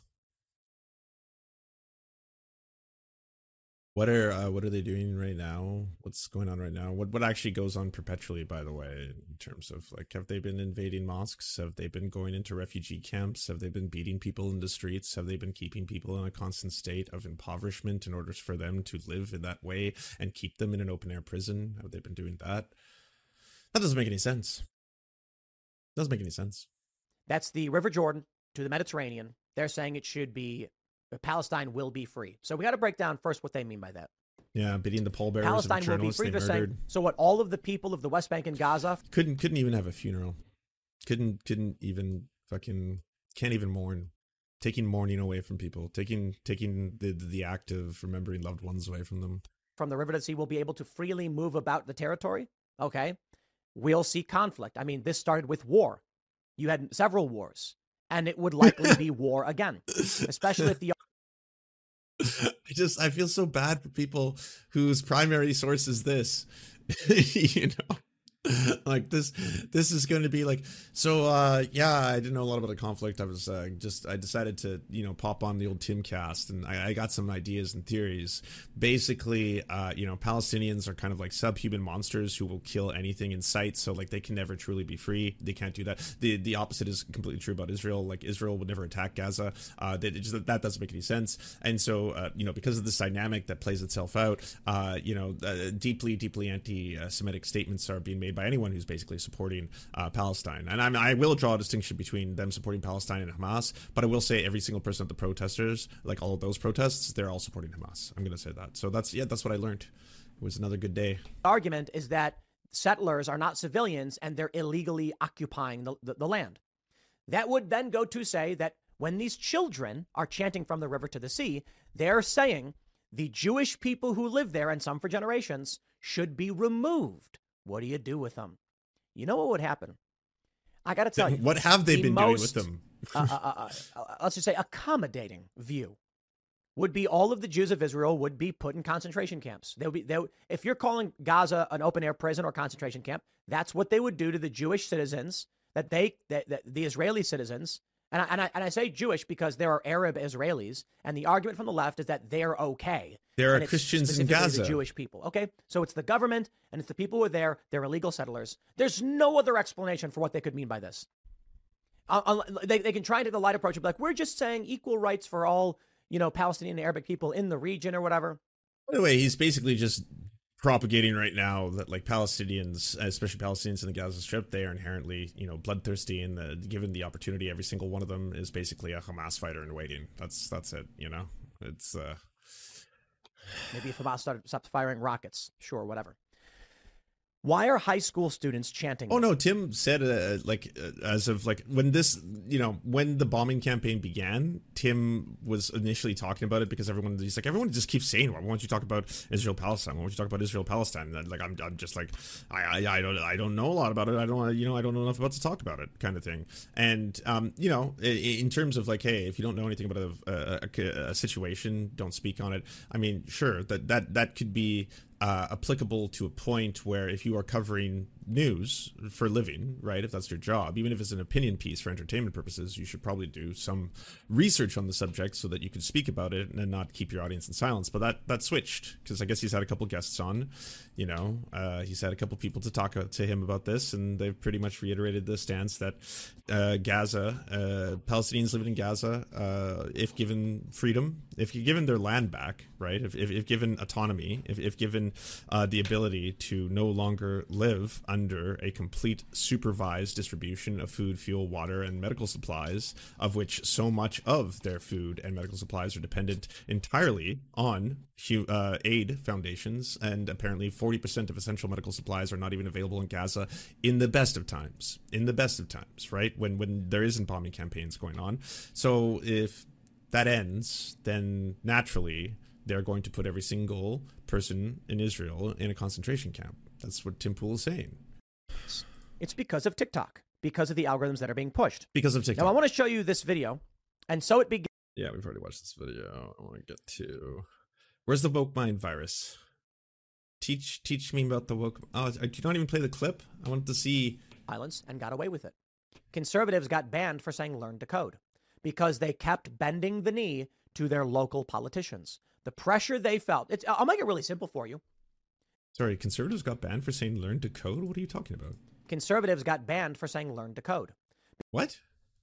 What are they doing right now? What's going on right now? What actually goes on perpetually, by the way, in terms of like, have they been invading mosques? Have they been going into refugee camps? Have they been beating people in the streets? Have they been keeping people in a constant state of impoverishment in order for them to live in that way and keep them in an open air prison? Have they been doing that? That doesn't make any sense. Doesn't make any sense. That's the River Jordan to the Mediterranean. They're saying it should be Palestine will be free. So we got to break down first what they mean by that. Yeah, beating the pallbearers Palestine of the will be journalists free. they They're murdered. saying, so what? All of the people of the West Bank and Gaza Couldn't even have a funeral. Couldn't even fucking can't even mourn. Taking mourning away from people. Taking the act of remembering loved ones away from them. from the river to the sea will be able to freely move about the territory. Okay, we'll see conflict. I mean, this started with war. You had several wars, and it would likely be war again, especially if the I feel so bad for people whose primary source is this. You know, like this is going to be like, so yeah, I didn't know a lot about the conflict. I was I decided to, you know, pop on the old Timcast, and I got some ideas and theories. Basically, you know, Palestinians are kind of like subhuman monsters who will kill anything in sight. So like they can never truly be free. They can't do that. The opposite is completely true about Israel. Like Israel would never attack Gaza. That doesn't make any sense. And so you know, because of this dynamic that plays itself out, you know, deeply anti-Semitic statements are being made by anyone who's basically supporting Palestine. And I will draw a distinction between them supporting Palestine and Hamas, but I will say every single person at the protesters, like all of those protests, they're all supporting Hamas. I'm going to say that. So that's what I learned. It was another good day. argument is that settlers are not civilians and they're illegally occupying the land. That would then go to say that when these children are chanting from the river to the sea, they're saying the Jewish people who live there, and some for generations, should be removed. What do you do with them? You know what would happen? I got to tell you. What have they been doing with them? Let's just say accommodating view would be all of the Jews of Israel would be put in concentration camps. If you're calling Gaza an open air prison or concentration camp, that's what they would do to the Jewish citizens the Israeli citizens. And I say Jewish because there are Arab Israelis, and the argument from the left is that they're okay. There are and it's Christians in specifically Gaza. the Jewish people. Okay, so it's the government and it's the people who are there. They're illegal settlers. There's no other explanation for what they could mean by this. They can try and take the light approach and be like, we're just saying equal rights for all, you know, Palestinian and Arabic people in the region or whatever. By the way, he's basically just propagating right now that like Palestinians, especially Palestinians in the Gaza Strip, they are inherently, you know, bloodthirsty, and given the opportunity, every single one of them is basically a Hamas fighter in waiting. That's it. You know, it's maybe if Hamas stopped firing rockets, sure, whatever. Why are high school students chanting? Oh no, Tim said as of like when this, you know, when the bombing campaign began, Tim was initially talking about it because everyone just keeps saying, "Why won't you talk about Israel Palestine? Why won't you talk about Israel Palestine?" And like I'm just like I don't know a lot about it. I don't know enough about to talk about it, kind of thing. And you know, in terms of like, hey, if you don't know anything about a situation, don't speak on it. I mean, sure, that could be applicable to a point where if you are covering news for a living, right, if that's your job, even if it's an opinion piece for entertainment purposes, you should probably do some research on the subject so that you can speak about it and not keep your audience in silence. But that switched because I guess he's had a couple guests on, you know, he's had a couple people to talk to him about this, and they've pretty much reiterated the stance that Gaza, Palestinians living in Gaza, if given freedom, if given their land back, right, if given autonomy, if given the ability to no longer live under a complete supervised distribution of food, fuel, water, and medical supplies, of which so much of their food and medical supplies are dependent entirely on aid foundations, and apparently 40% of essential medical supplies are not even available in Gaza in the best of times, right, when there isn't bombing campaigns going on. So if that ends, then naturally they're going to put every single person in Israel in a concentration camp. That's what Tim Pool is saying. It's because of TikTok, because of the algorithms that are being pushed. Because of TikTok. Now, I want to show you this video. And so it began. Yeah, we've already watched this video. I want to get to... Where's the woke mind virus? Teach me about the woke. Oh, do you not even play the clip? I wanted to see. Violence and got away with it. Conservatives got banned for saying learn to code because they kept bending the knee to their local politicians. The pressure they felt. I'll make it really simple for you. Sorry, conservatives got banned for saying learn to code? What are you talking about? Conservatives got banned for saying learn to code. What?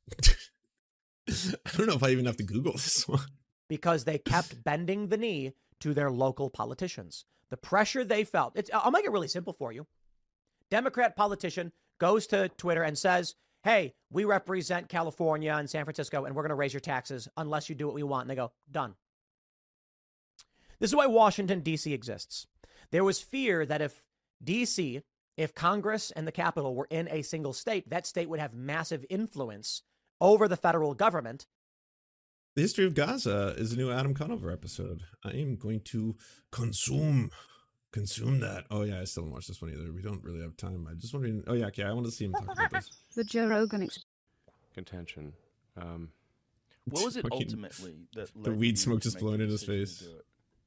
I don't know if I even have to Google this one. Because they kept bending the knee to their local politicians. The pressure they felt. I'll make it really simple for you. Democrat politician goes to Twitter and says, hey, we represent California and San Francisco, and we're going to raise your taxes unless you do what we want. And they go, done. This is why Washington, D.C. exists. There was fear that if Congress and the Capitol were in a single state, that state would have massive influence over the federal government. The History of Gaza is a new Adam Conover episode. I am going to consume that. Oh, yeah, I still haven't watched this one either. We don't really have time. I'm just wondering. Oh, yeah, okay, I want to see him talk about this. The Joe Rogan Contention. What was it Fucking- ultimately that the led weed you smoke to just make blowing the in his decision to face. do it?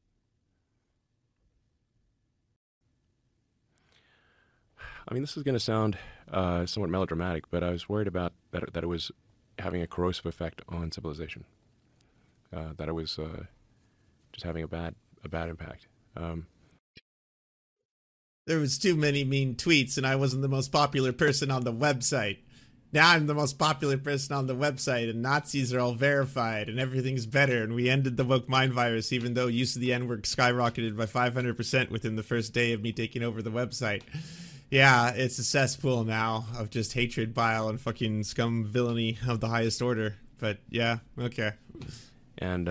I mean, this is going to sound somewhat melodramatic, but I was worried about that it was having a corrosive effect on civilization. That it was just having a bad impact. There was too many mean tweets, and I wasn't the most popular person on the website. Now I'm the most popular person on the website, and Nazis are all verified, and everything's better, and we ended the woke mind virus, even though use of the N-word skyrocketed by 500% within the first day of me taking over the website. Yeah, it's a cesspool now of just hatred, bile, and fucking scum villainy of the highest order. But yeah, okay. And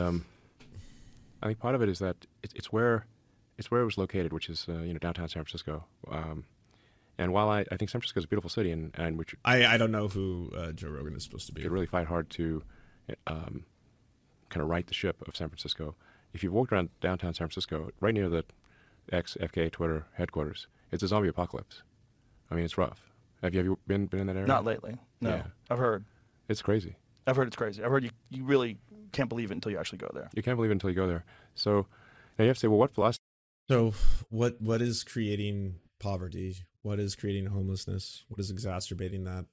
I think part of it is that it's where it was located, which is downtown San Francisco. And while I think San Francisco is a beautiful city, and which I don't know who Joe Rogan is supposed to be. could really fight hard to kind of right the ship of San Francisco. If you've walked around downtown San Francisco, right near the FKA Twitter headquarters, it's a zombie apocalypse. I mean, it's rough. Have you been in that area? Not lately. No. Yeah. I've heard. It's crazy. I've heard it's crazy. I've heard you really can't believe it until you actually go there. You can't believe it until you go there. So now you have to say, well, what philosophy? So what is creating poverty? What is creating homelessness? What is exacerbating that?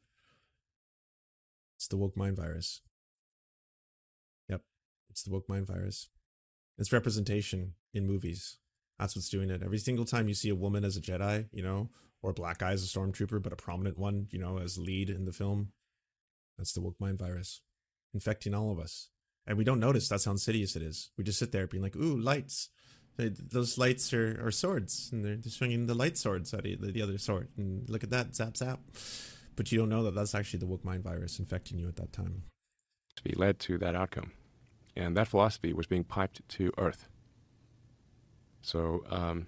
It's the woke mind virus. Yep. It's the woke mind virus. It's representation in movies. That's what's doing it. Every single time you see a woman as a Jedi, or a black guy as a stormtrooper, but a prominent one, as lead in the film, that's the woke mind virus infecting all of us. And we don't notice that's how insidious it is. We just sit there being like, ooh, lights. Those lights are swords, and they're swinging the light swords at the other sword. And look at that, zap, zap. But you don't know that that's actually the woke mind virus infecting you at that time. led to that outcome. And that philosophy was being piped to Earth. So,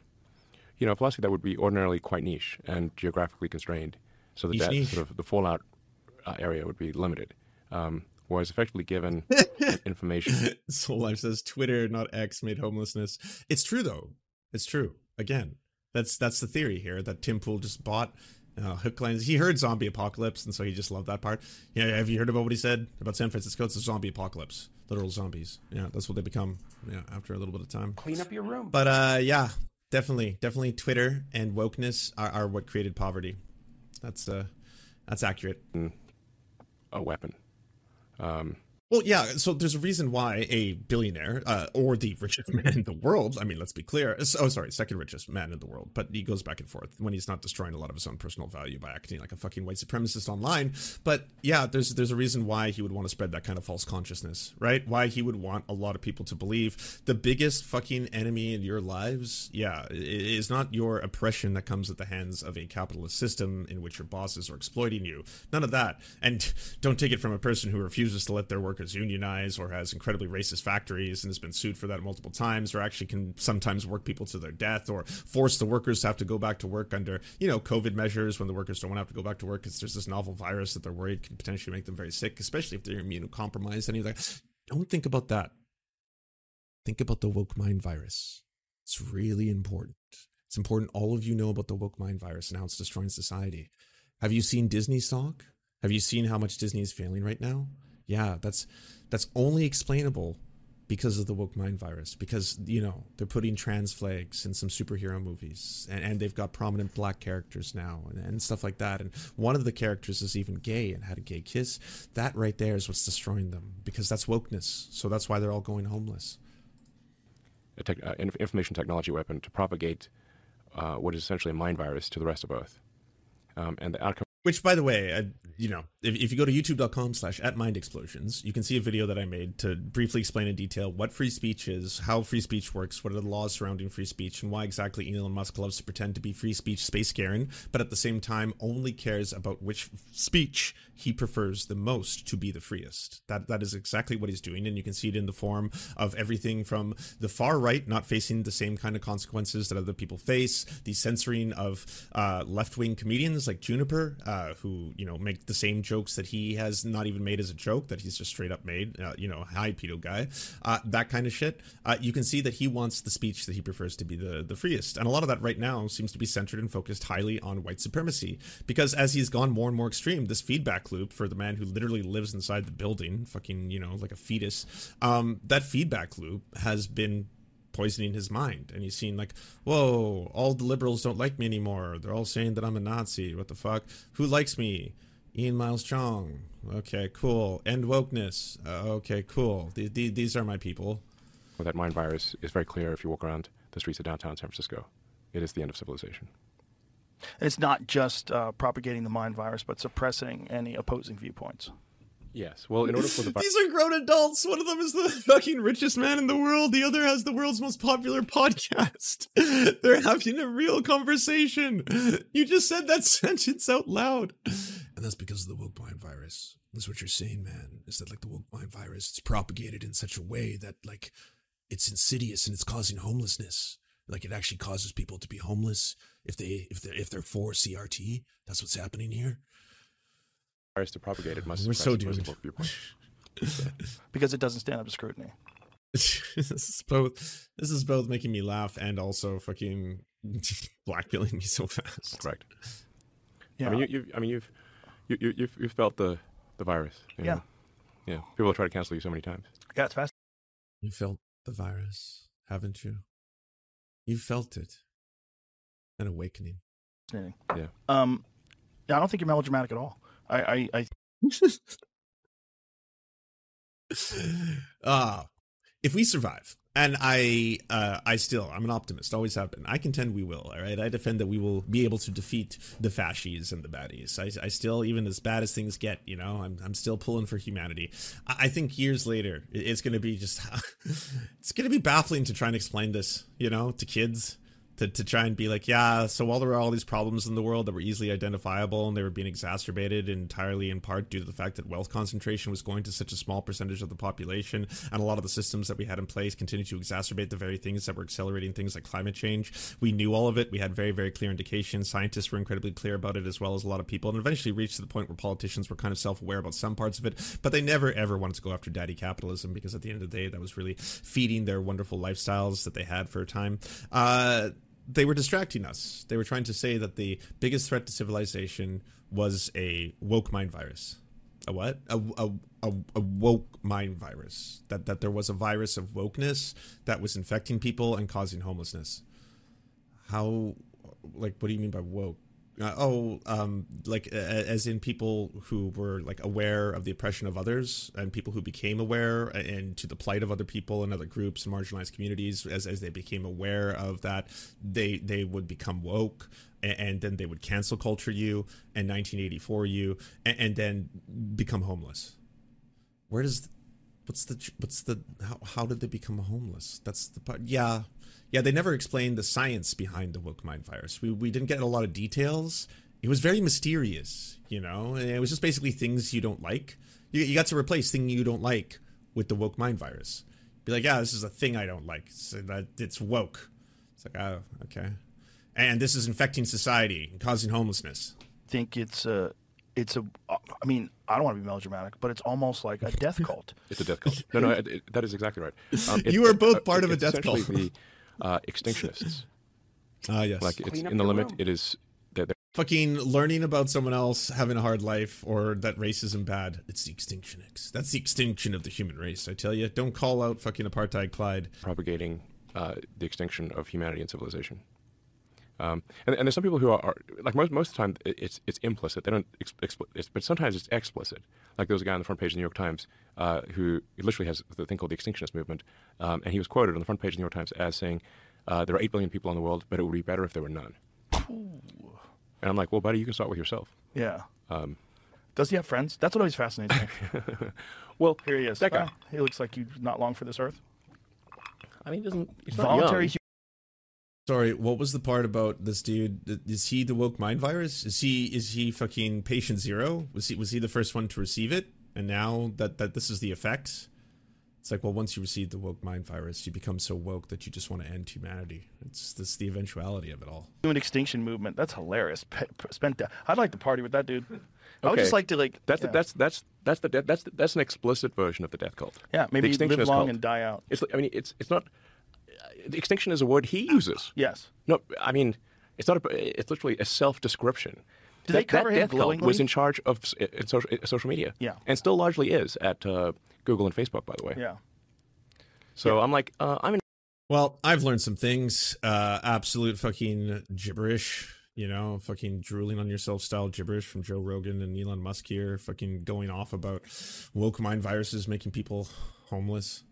a philosophy that would be ordinarily quite niche and geographically constrained, so that Niche. sort of the fallout area would be limited, was effectively given information. Soul Life says Twitter, not X, made homelessness. It's true though. It's true. Again, that's the theory here that Tim Pool just bought. Hook lines. He heard zombie apocalypse, and so he just loved that part. Yeah, have you heard about what he said about San Francisco? It's a zombie apocalypse. Literal zombies. Yeah, that's what they become. Yeah, after a little bit of time. Clean up your room. But yeah, definitely Twitter and wokeness are what created poverty. That's accurate. A weapon. Well, yeah, so there's a reason why a billionaire, or the richest man in the world, I mean, let's be clear. Oh, sorry, second richest man in the world. But he goes back and forth when he's not destroying a lot of his own personal value by acting like a fucking white supremacist online. But yeah, there's a reason why he would want to spread that kind of false consciousness, right? Why he would want a lot of people to believe the biggest fucking enemy in your lives, yeah, is not your oppression that comes at the hands of a capitalist system in which your bosses are exploiting you. None of that. And don't take it from a person who refuses to let their workers unionize or has incredibly racist factories and has been sued for that multiple times, or actually can sometimes work people to their death or force the workers to have to go back to work under, COVID measures when the workers don't want to have to go back to work because there's this novel virus that they're worried can potentially make them very sick, especially if they're immunocompromised. And he's like, don't think about that. Think about the woke mind virus. It's really important. It's important all of you know about the woke mind virus and how it's destroying society. Have you seen Disney stock? Have you seen how much Disney is failing right now? Yeah, that's only explainable because of the woke mind virus, because, they're putting trans flags in some superhero movies, and they've got prominent black characters now and stuff like that. And one of the characters is even gay and had a gay kiss. That right there is what's destroying them, because that's wokeness. So that's why they're all going homeless. Information technology weapon to propagate what is essentially a mind virus to the rest of Earth. And the outcome. Which, by the way, if you go to youtube.com/@mindexplosions, you can see a video that I made to briefly explain in detail what free speech is, how free speech works, what are the laws surrounding free speech, and why exactly Elon Musk loves to pretend to be free speech space Garen, but at the same time only cares about which speech he prefers the most to be the freest. That is exactly what he's doing, and you can see it in the form of everything from the far right not facing the same kind of consequences that other people face, the censoring of left-wing comedians like Juniper, who make the same jokes that he has not even made as a joke, that he's just straight up made, hi pedo guy, that kind of shit. You can see that he wants the speech that he prefers to be the freest, and a lot of that right now seems to be centered and focused highly on white supremacy, because as he's gone more and more extreme, this feedback loop for the man who literally lives inside the building, fucking like a fetus, that feedback loop has been poisoning his mind, and he's seen like, whoa, all the liberals don't like me anymore, they're all saying that I'm a Nazi, what the fuck, who likes me? Ian Miles Chong, okay, cool. End wokeness, okay, cool, these are my people. Well, that mind virus is very clear if you walk around the streets of downtown San Francisco. It is the end of civilization. And it's not just propagating the mind virus, but suppressing any opposing viewpoints. Yes. Well, in order for the These are grown adults. One of them is the fucking richest man in the world. The other has the world's most popular podcast. They're having a real conversation. You just said that sentence out loud. And that's because of the woke mind virus. That's what you're saying, man. Is that like the woke mind virus? It's propagated in such a way that like it's insidious and it's causing homelessness. Like it actually causes people to be homeless if they're for CRT. That's what's happening here. Virus to propagate it must We're so suppress doomed. opposing viewpoints. Because it doesn't stand up to scrutiny. This is both making me laugh and also fucking blackmailing me so fast. Correct. Yeah. I mean, you've felt the virus. Yeah. Yeah. People have tried to cancel you so many times. Yeah, it's fast. You felt the virus, haven't you? You felt it. An awakening. Yeah. Yeah, I don't think you're melodramatic at all. I if we survive, and I'm an optimist, always have been. I contend we will, all right? I defend that we will be able to defeat the fascies and the baddies. I still, even as bad as things get, I'm still pulling for humanity. I think years later, it's going to be just, it's going to be baffling to try and explain this, to kids. To try and be like, yeah, so while there were all these problems in the world that were easily identifiable and they were being exacerbated entirely in part due to the fact that wealth concentration was going to such a small percentage of the population, and a lot of the systems that we had in place continue to exacerbate the very things that were accelerating things like climate change. We knew all of it. We had very, very clear indications. Scientists were incredibly clear about it, as well as a lot of people, and eventually reached to the point where politicians were kind of self-aware about some parts of it, but they never, ever wanted to go after daddy capitalism, because at the end of the day, that was really feeding their wonderful lifestyles that they had for a time. They were distracting us. They were trying to say that the biggest threat to civilization was a woke mind virus. A what? A woke mind virus. That there was a virus of wokeness that was infecting people and causing homelessness. How, like, what do you mean by woke? As in people who were like aware of the oppression of others, and people who became aware and to the plight of other people and other groups and marginalized communities. As they became aware of that, they would become woke, and then they would cancel culture you and 1984 you, and then become homeless. How did they become homeless? That's the part. Yeah, they never explained the science behind the woke mind virus. We didn't get a lot of details. It was very mysterious, and it was just basically things you don't like. You got to replace thing you don't like with the woke mind virus. Be like, yeah, this is a thing I don't like. So that it's woke. It's like, oh, okay. And this is infecting society and causing homelessness. I think I mean, I don't want to be melodramatic, but it's almost like a death cult. It's a death cult. No, that is exactly right. You are both part of a death cult. The extinctionists. Yes. Like it's in the limit. It is fucking learning about someone else having a hard life or that racism bad. It's the extinction. That's the extinction of the human race. I tell you, don't call out fucking apartheid, Clyde. Propagating the extinction of humanity and civilization. And there's some people who are like most of the time it's implicit. They don't but sometimes it's explicit. Like there was a guy on the front page of the New York Times who literally has the thing called the Extinctionist Movement, and he was quoted on the front page of the New York Times as saying, "There are 8 billion people in the world, but it would be better if there were none." Ooh. And I'm like, well, buddy, you can start with yourself. Yeah. Does he have friends? That's what always fascinates me. Well, here he is. That guy. He looks like he's not long for this earth. I mean, he's voluntary. not young. Sorry, what was the part about this dude? Is he the woke mind virus? Is he fucking patient zero? Was he the first one to receive it? And now that this is the effects, it's like, well, once you receive the woke mind virus, you become so woke that you just want to end humanity. It's the eventuality of it all. Human extinction movement. That's hilarious. I'd like to party with that dude. I would just like to That's an explicit version of the death cult. Yeah, maybe live long cult. And die out. It's not. The extinction is a word he uses. Yes. No, I mean, it's not. It's literally a self-description. Do they cover him glowingly? Was in charge of social media. Yeah. And still largely is at Google and Facebook, by the way. Yeah. So I'm like, Well, I've learned some things. Absolute fucking gibberish. You know, fucking drooling on yourself style gibberish from Joe Rogan and Elon Musk here. Fucking going off about woke mind viruses making people homeless.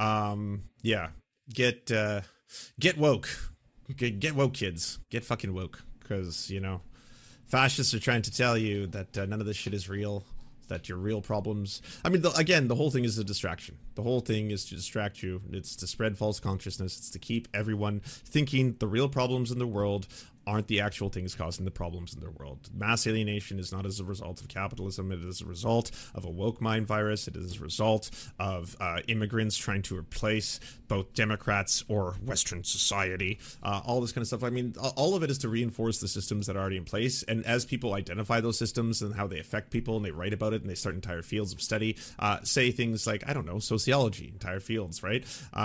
Yeah. Get woke. Get woke, kids. Get fucking woke. Because, you know, fascists are trying to tell you that none of this shit is real, that your real problems... I mean, again, the whole thing is a distraction. The whole thing is to distract you. It's to spread false consciousness. It's to keep everyone thinking the real problems in the world aren't the actual things causing the problems in the world. Mass alienation is not as a result of capitalism. It is a result of a woke mind virus. It is a result of immigrants trying to replace both Democrats or Western society. All this kind of stuff. I mean, all of it is to reinforce the systems that are already in place. And as people identify those systems and how they affect people, and they write about it, and they start entire fields of study, say things like, I don't know, sociology, entire fields, right?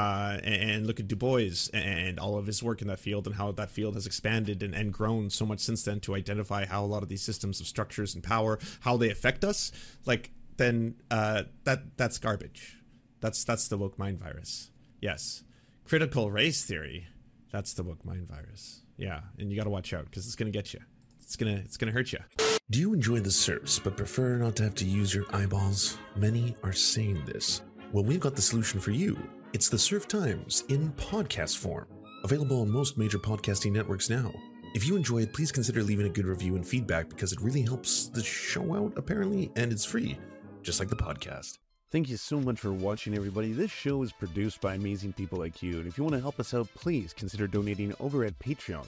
And look at Du Bois and all of his work in that field and how that field has expanded and grown so much since then to identify how a lot of these systems of structures and power, how they affect us. Like, then that's garbage. That's the woke mind virus. Yes. Critical race theory, that's the woke mind virus. Yeah, and you got to watch out because it's going to get you. It's gonna hurt you. Do you enjoy the surfs but prefer not to have to use your eyeballs? Many are saying this. Well, we've got the solution for you. It's the Surf Times in podcast form. Available on most major podcasting networks now. If you enjoy it, please consider leaving a good review and feedback because it really helps the show out, apparently, and it's free, just like the podcast. Thank you so much for watching, everybody. This show is produced by amazing people like you, and if you want to help us out, please consider donating over at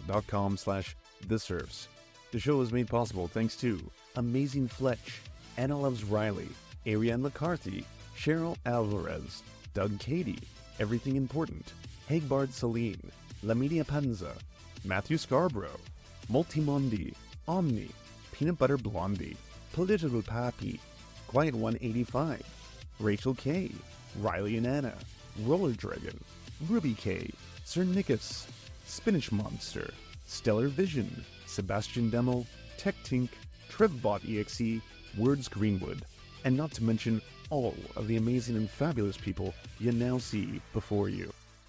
patreon.com/thesurfs. The show is made possible thanks to Amazing Fletch, Anna Loves Riley, Ariane McCarthy, Cheryl Alvarez, Doug Cady, Everything Important, Hagbard Celine, Lamidia Panza, Matthew Scarborough, Multimondi, Omni, Peanut Butter Blondie, Political Pappy, Quiet 185, Rachel K, Riley and Anna, Roller Dragon, Ruby K, Sir Nickus, Spinach Monster, Stellar Vision, Sebastian Demo, Tech Tink, Trevbot EXE, Words Greenwood, and not to mention all of the amazing and fabulous people you now see before you.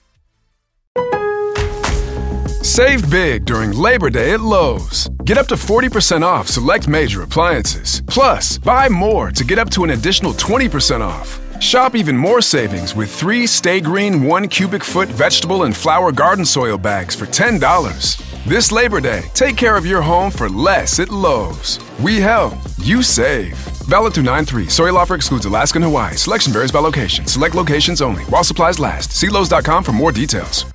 Save big during Labor Day at Lowe's. Get up to 40% off select major appliances. Plus, buy more to get up to an additional 20% off. Shop even more savings with 3 Stay Green 1 cubic foot vegetable and flower garden soil bags for $10. This Labor Day, take care of your home for less at Lowe's. We help, you save. Valid through 9/3. Soil offer excludes Alaska and Hawaii. Selection varies by location. Select locations only. While supplies last. See Lowe's.com for more details.